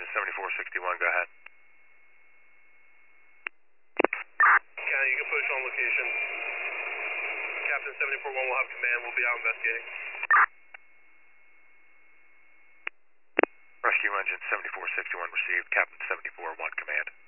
Engine 7461, go ahead. County, you can push on location. Captain 741 will have command. We'll be out investigating. Rescue Engine 7461 received. Captain 741 command.